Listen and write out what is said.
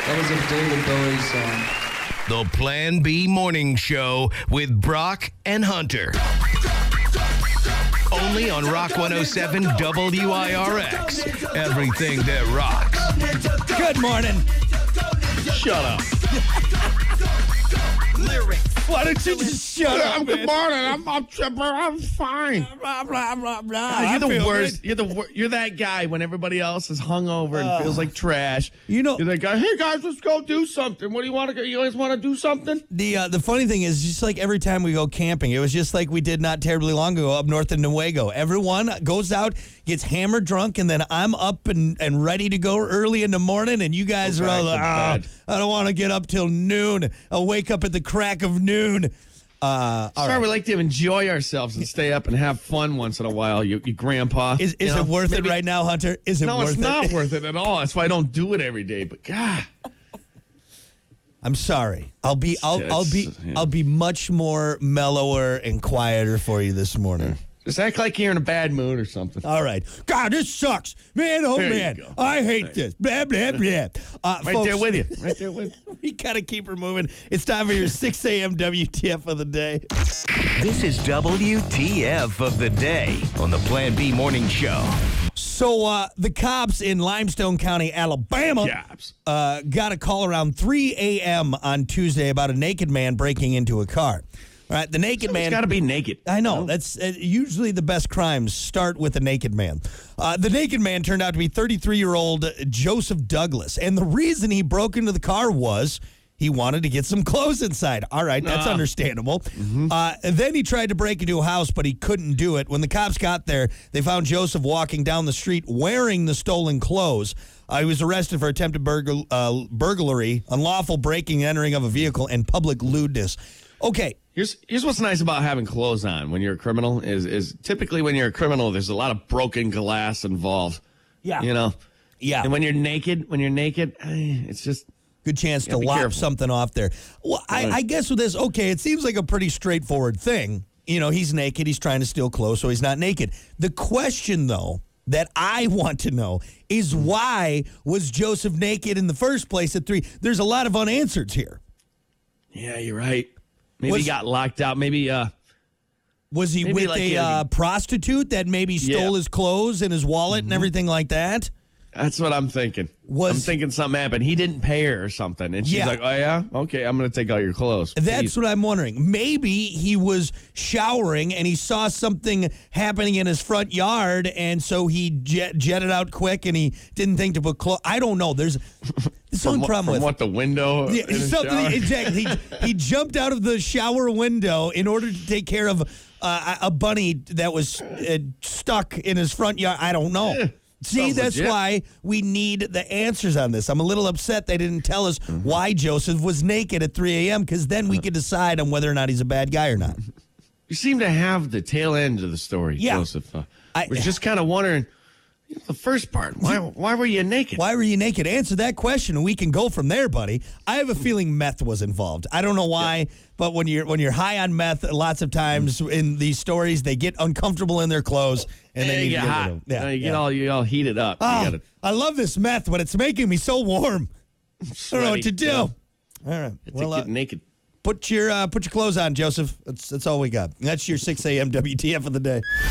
That was a David Bowie song. The Plan B Morning Show with Brock and Hunter. Only on Rock 107 WIRX. Everything that rocks. Good morning. Shut up. Why don't you just shut up? Good morning. I'm fine. Blah, blah, blah, blah. You're I the feel worst. good. You're that guy when everybody else is hungover and feels like trash. You know- you're that guy. Hey guys, let's go do something. What do you want to go? You guys want to do something? The funny thing is, just like every time we go camping, it was just like we did not terribly long ago up north in Newaygo. Everyone goes out, gets hammered drunk, and then I'm up and ready to go early in the morning, and you guys are all like, I don't want to get up till noon. I'll wake up at the crack of noon. All Sorry, right. we like to enjoy ourselves and stay up and have fun once in a while. You grandpa. Is You know, it worth maybe- it right now, Hunter? Is it No, worth it's it? not worth it at all. That's why I don't do it every day. But God, I'm sorry. I'll be Yeah. I'll be much more mellower and quieter for you this morning. just act like you're in a bad mood or something. All right. God, this sucks. Man, oh, There you man. go. I hate this. Blah, blah, blah. Right there with you. Right there with you. We got to keep her moving. It's time for your 6 a.m. WTF of the day. This is WTF of the day on the Plan B Morning Show. So the cops in Limestone County, Alabama, Cops. got a call around 3 a.m. on Tuesday about a naked man breaking into a car. All right, the naked man. It's got to be naked. I know. That's usually the best crimes start with a naked man. The naked man turned out to be 33-year-old Joseph Douglas. And the reason he broke into the car was he wanted to get some clothes inside. All right, that's understandable. And then he tried to break into a house, but he couldn't do it. When the cops got there, they found Joseph walking down the street wearing the stolen clothes. He was arrested for attempted burglary, unlawful breaking and entering of a vehicle, and public lewdness. Okay. Here's what's nice about having clothes on when you're a criminal is typically when you're a criminal, there's a lot of broken glass involved. Yeah. You know? Yeah. And when you're naked, it's just Good chance to be lop careful. something off there. Well, I guess with this, okay, it seems like a pretty straightforward thing. You know, he's naked. He's trying to steal clothes, so he's not naked. The question, though, that I want to know is why was Joseph naked in the first place at 3? There's a lot of unanswers here. yeah, you're right. Maybe Was- he got locked out. Maybe Was he Maybe with like a prostitute that maybe stole his clothes and his wallet and everything like that? that's what I'm thinking. I'm thinking something happened. He didn't pay her or something. And she's Yeah. like, oh, yeah? Okay, I'm going to take all your clothes. That's please." what I'm wondering. Maybe he was showering and he saw something happening in his front yard, and so he jetted out quick and he didn't think to put clothes. I don't know. There's the only problem from with what the window. Yeah, in his something shower? exactly. He jumped out of the shower window in order to take care of a bunny that was stuck in his front yard. I don't know. Yeah, See, sounds that's legit. why we need the answers on this. I'm a little upset they didn't tell us why Joseph was naked at 3 a.m. because then we could decide on whether or not he's a bad guy or not. You seem to have the tail end of the story, Yeah. Joseph. I was just kind of wondering, the first part, why were you naked? Why were you naked? Answer that question, and we can go from there, buddy. I have a feeling meth was involved. I don't know why, but when you're high on meth, lots of times in these stories they get uncomfortable in their clothes and they you need get to get hot. rid of them. You all heated up. Oh, You gotta, I love this meth, but it's making me so warm. I don't know what to do. Yeah. All right, well, get naked. put your clothes on, Joseph. That's all we got. That's your 6 a.m. WTF of the day.